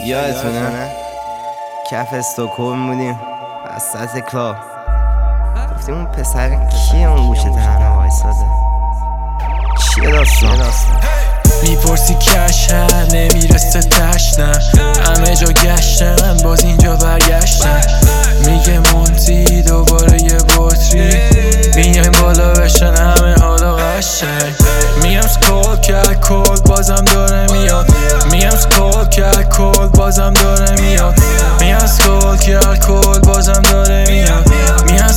یادتونه کف استکهلم بودیم وسط کلاب گفتیم اون پسر کیه اون گوشه تنها وایساده؟ چیه داستان؟ میپرسی کشن نمیرسه تشنم همه جا گشتن باز اینجا برگشتن میگه مونتی دوباره یه بطری میایم بالا بشن همه حالا قشنگ میگم سکول کرد کل بازم داره میاد میگم سکول کرد کل بازم داره میاد میگم سکول کرد کل بازم داره میاد میگم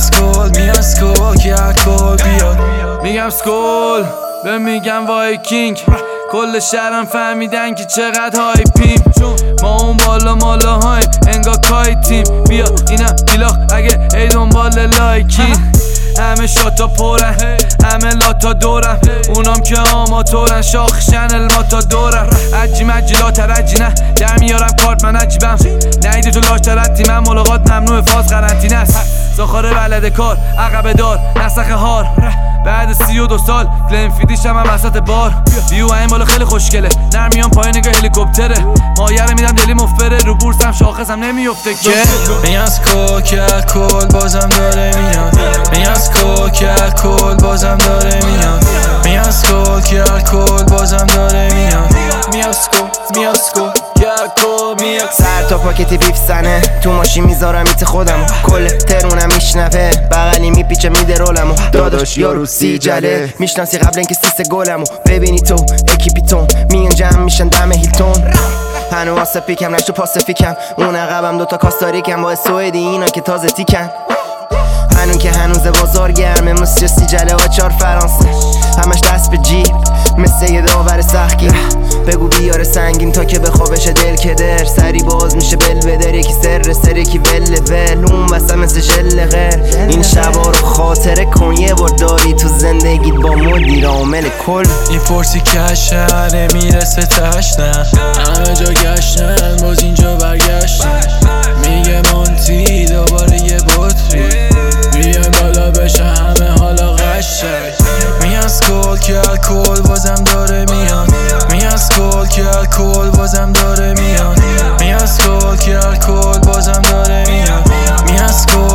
سکول کرد کل بیاد میگم سکول به میگم وایکینگ کل شهرم فهمیدن که چقدر هایپیم ما اون بالا مالا هایم انگار کایتیم بیا اینم بیلاخ اگه ای دنبال لایکی همه شاتا پرن همه لاتا دورم اونام که آماتورن شاخشن الماتا دورم عجی مجی لا ترجی نه در میارم کارت من عجیبم نهیدی تو لاش ترتی من ملاقات ممنوع فاز قرنطینه است زاخاره بلد کار عقب دار نسخ هار بعد 32 سال گلنفیدیش هم وسط بار بیو این بالا خیلی خوشگله نرمیان پایین نگاه هلیکوپتره مایره میدم دلی مفبره رو بورسم شاخصم نمیفته که میگم سکول کرد کل بازم داره میاد میگم سکول کرد کل بازم داره میاد میگم سکول کرد کل بازم داره میاد میگم سکول کرد کل میاد سر تا پاکتی بیف زنه تو ماشین میذارم ایت خودمو کل ترونم میشنوه بغلی میپیچه میده رولمو داداش یارو سی جله میشناسی قبل اینکه سیست گلمو ببینی تو اکیپیتون میان جمع میشن دم هیلتون هنو واسه پیکم نشتو پاسفیکم اون عقبم دوتا کاستاریکم با سوئدی اینا که تازه تیکن هنون که هنوز بازار گرمه مسیو سی جله آچار فرانسه همش دست به جیب مثل یه داور سخگی بگو بیاره سنگین تا که بخوابش دل کدر سری باز میشه بلبدر یکی سر یکی ول اون واسه مثل ژل غیر این شبا رو خاطره کن یه بار داری تو زندگیت با مدیر عامل کل این پرسی کشن نمیرسه تشنم همه جا گشتن باز اینجا برگشتن میگه مونتی دوباره یه بطری بیایم بالا بشه همه حالا قشنگ میگم سکول کرد کل بازم داره میاد میگم سکول کرد کل بازم داره میاد میگم سکول کرد کل بازم داره میاد میگم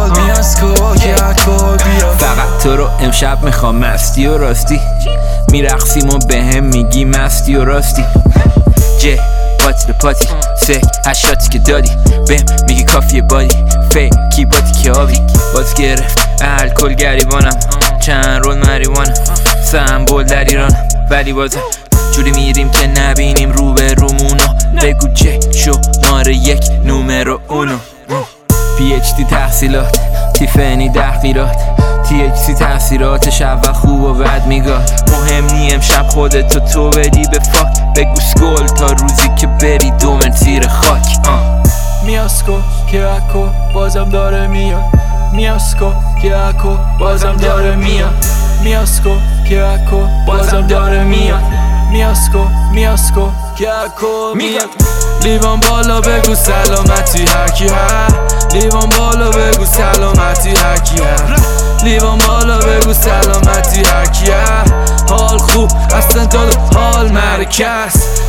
سکول کرد کل بیاد فقط تو رو امشب میخوام مستی و راستی میرقصیم و بهم میگی مستی و راستی جه پاتی به پاتی سه هشاتی که دادی بهم میگی کافیه بادی فیکی باتی که آبی باز گرفت الکل گریبانم چند رول مریوانم سمبول در ایرانم ولی بازم جوری میریم که نبینیم رو به رومونو بگو چه شماره یک نومرو اونو PhD تحصیلات تیفنی تحقیرات THC تاثیراتش اول خوب و بد میگاد مهم نی امشب خودتو تو بدی به فاک بگو سکول تا روزی که بری دومن زیر خاک میاسکو که اکو بازم داره میاد میاسکو که اکو بازم داره میاد میاسکو که اکو بازم داره میاد میاسکو که اکو میاد لیوان بالا بگو سلامتی هرکی هر لیوان بالا بگو سلامتی هرکی هر لیوان بالا بگو سلامتی هرکی هر حال خوب اصلا داد حال مرکز